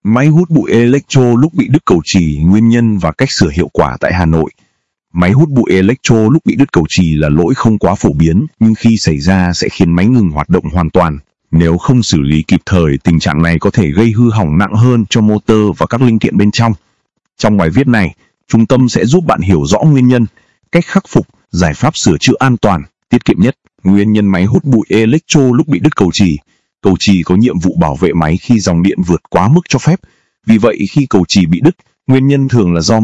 Máy hút bụi Electro lúc bị đứt cầu chì, nguyên nhân và cách sửa hiệu quả tại Hà Nội. Máy hút bụi Electro lúc bị đứt cầu chì là lỗi không quá phổ biến, nhưng khi xảy ra sẽ khiến máy ngừng hoạt động hoàn toàn. Nếu không xử lý kịp thời, tình trạng này có thể gây hư hỏng nặng hơn cho motor và các linh kiện bên trong. Trong bài viết này, trung tâm sẽ giúp bạn hiểu rõ nguyên nhân, cách khắc phục, giải pháp sửa chữa an toàn, tiết kiệm nhất. Nguyên nhân máy hút bụi Electro lúc bị đứt cầu chì. Cầu chì có nhiệm vụ bảo vệ máy khi dòng điện vượt quá mức cho phép. Vì vậy khi cầu chì bị đứt, nguyên nhân thường là do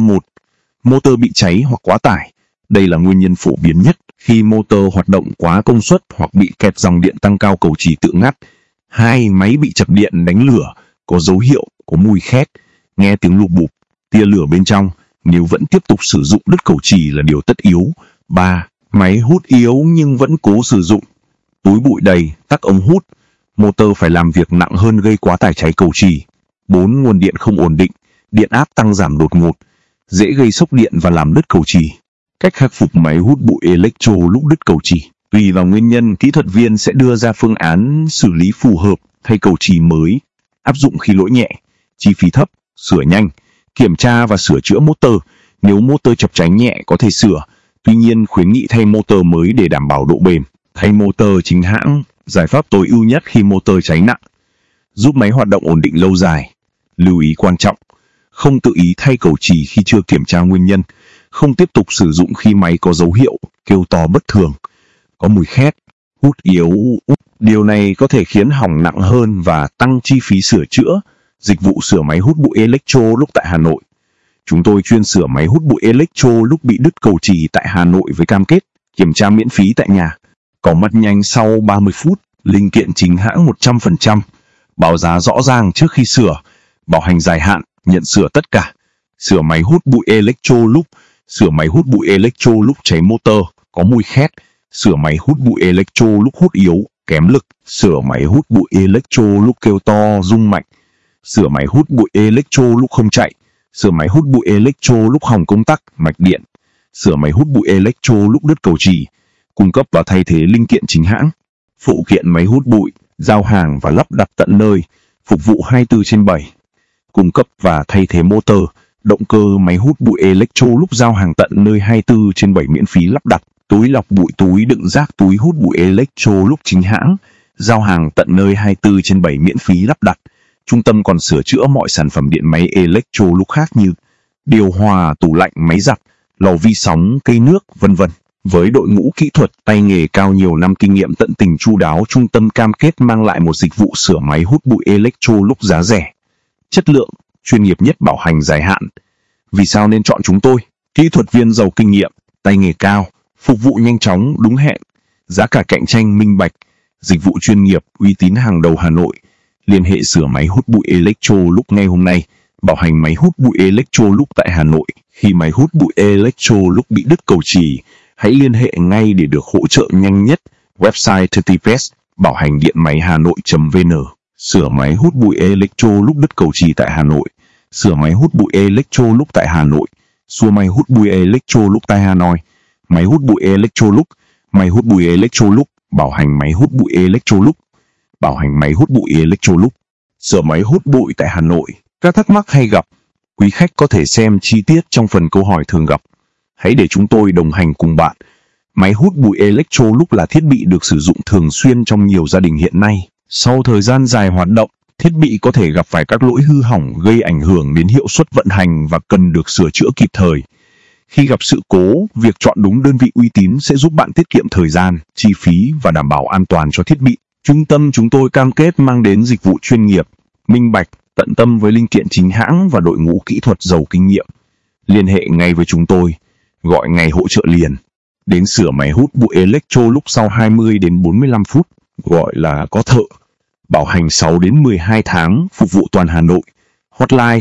motor bị cháy hoặc quá tải. Đây là nguyên nhân phổ biến nhất khi motor hoạt động quá công suất hoặc bị kẹt dòng điện tăng cao, cầu chì tự ngắt. 2. Máy bị chập điện đánh lửa, có dấu hiệu có mùi khét, nghe tiếng lụp bụp, tia lửa bên trong. Nếu vẫn tiếp tục sử dụng, đứt cầu chì là điều tất yếu. 3. Máy hút yếu nhưng vẫn cố sử dụng. Túi bụi đầy, tắc ống hút. Motor phải làm việc nặng hơn gây quá tải, cháy cầu chì. 4. Nguồn điện không ổn định, điện áp tăng giảm đột ngột, dễ gây sốc điện và làm đứt cầu chì. Cách khắc phục máy hút bụi Electro lúc đứt cầu chì. Tùy vào nguyên nhân, kỹ thuật viên sẽ đưa ra phương án xử lý phù hợp. Thay cầu chì mới, áp dụng khi lỗi nhẹ, chi phí thấp, sửa nhanh. Kiểm tra và sửa chữa motor. Nếu motor chập cháy nhẹ có thể sửa, tuy nhiên khuyến nghị thay motor mới để đảm bảo độ bền. Thay motor chính hãng, giải pháp tối ưu nhất khi motor cháy nặng, giúp máy hoạt động ổn định lâu dài. Lưu ý quan trọng: không tự ý thay cầu chì khi chưa kiểm tra nguyên nhân. Không tiếp tục sử dụng khi máy có dấu hiệu kêu to bất thường, có mùi khét, hút yếu. Điều này có thể khiến hỏng nặng hơn và tăng chi phí sửa chữa. Dịch vụ sửa máy hút bụi Electro lúc tại Hà Nội. Chúng tôi chuyên sửa máy hút bụi Electro lúc bị đứt cầu chì tại Hà Nội với cam kết kiểm tra miễn phí tại nhà, có mặt nhanh sau 30 phút, linh kiện chính hãng 100%, báo giá rõ ràng trước khi sửa, bảo hành dài hạn, nhận sửa tất cả. Sửa máy hút bụi Electro lúc sửa máy hút bụi Electro lúc cháy motor, có mùi khét. Sửa máy hút bụi Electro lúc hút yếu, kém lực. Sửa máy hút bụi Electro lúc kêu to, rung mạnh. Sửa máy hút bụi Electro lúc không chạy. Sửa máy hút bụi Electro lúc hỏng công tắc, mạch điện. Sửa máy hút bụi Electro lúc đứt cầu chì. Cung cấp và thay thế linh kiện chính hãng. Phụ kiện máy hút bụi, giao hàng và lắp đặt tận nơi, phục vụ 24/7. Cung cấp và thay thế motor, động cơ, máy hút bụi Electro lúc giao hàng tận nơi 24/7 miễn phí lắp đặt. Túi lọc bụi, túi đựng rác, túi hút bụi Electro lúc chính hãng, giao hàng tận nơi 24/7 miễn phí lắp đặt. Trung tâm còn sửa chữa mọi sản phẩm điện máy Electro lúc khác như điều hòa, tủ lạnh, máy giặt, lò vi sóng, cây nước, vân vân. Với đội ngũ kỹ thuật tay nghề cao, nhiều năm kinh nghiệm, tận tình chu đáo, trung tâm cam kết mang lại một dịch vụ sửa máy hút bụi Electro lúc giá rẻ, chất lượng, chuyên nghiệp nhất, bảo hành dài hạn. Vì sao nên chọn chúng tôi? Kỹ thuật viên giàu kinh nghiệm, tay nghề cao, phục vụ nhanh chóng, đúng hẹn, giá cả cạnh tranh, minh bạch, dịch vụ chuyên nghiệp, uy tín hàng đầu Hà Nội. Liên hệ sửa máy hút bụi Electro lúc ngay hôm nay. Bảo hành máy hút bụi Electro lúc tại Hà Nội. Khi máy hút bụi Electro lúc bị đứt cầu chì, hãy liên hệ ngay để được hỗ trợ nhanh nhất. Website https bảo hành điện máy Hà Nội.vn. Sửa máy hút bụi Electro lúc đứt cầu chì tại Hà Nội. Sửa máy hút bụi Electro lúc tại Hà Nội. Xua máy hút bụi Electro lúc tại Hà Nội. Máy hút bụi Electro lúc. Máy hút bụi Electro lúc. Bảo hành máy hút bụi Electro lúc. Bảo hành máy hút bụi Electro lúc. Sửa máy hút bụi tại Hà Nội. Các thắc mắc hay gặp, quý khách có thể xem chi tiết trong phần câu hỏi thường gặp. Hãy để chúng tôi đồng hành cùng bạn. Máy hút bụi Electro lúc là thiết bị được sử dụng thường xuyên trong nhiều gia đình hiện nay. Sau thời gian dài hoạt động, thiết bị có thể gặp phải các lỗi hư hỏng gây ảnh hưởng đến hiệu suất vận hành và cần được sửa chữa kịp thời. Khi gặp sự cố, việc chọn đúng đơn vị uy tín sẽ giúp bạn tiết kiệm thời gian, chi phí và đảm bảo an toàn cho thiết bị. Trung tâm chúng tôi cam kết mang đến dịch vụ chuyên nghiệp, minh bạch, tận tâm với linh kiện chính hãng và đội ngũ kỹ thuật giàu kinh nghiệm. Liên hệ ngay với chúng tôi, gọi ngày hỗ trợ liền. Đến sửa máy hút bụi Electro lúc sau 20 đến 45 phút, gọi là có thợ. Bảo hành 6 đến 12 tháng, phục vụ toàn Hà Nội. Hotline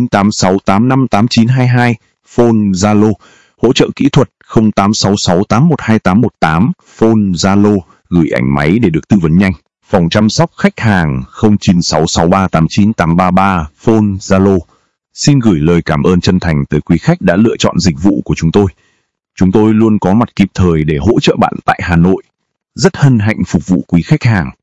0986858922, phone Zalo, hỗ trợ kỹ thuật 0866812818, phone Zalo, gửi ảnh máy để được tư vấn nhanh. Phòng chăm sóc khách hàng 0966389833, phone Zalo. Xin gửi lời cảm ơn chân thành tới quý khách đã lựa chọn dịch vụ của chúng tôi. Chúng tôi luôn có mặt kịp thời để hỗ trợ bạn tại Hà Nội. Rất hân hạnh phục vụ quý khách hàng.